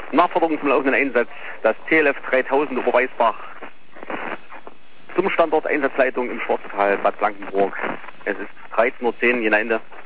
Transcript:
Nachforderung zum laufenden Einsatz, das TLF 3000 Oberweisbach zum Standort Einsatzleitung im Schwarztal Bad Blankenburg. Es ist 13:10 Uhr, je nach Ende.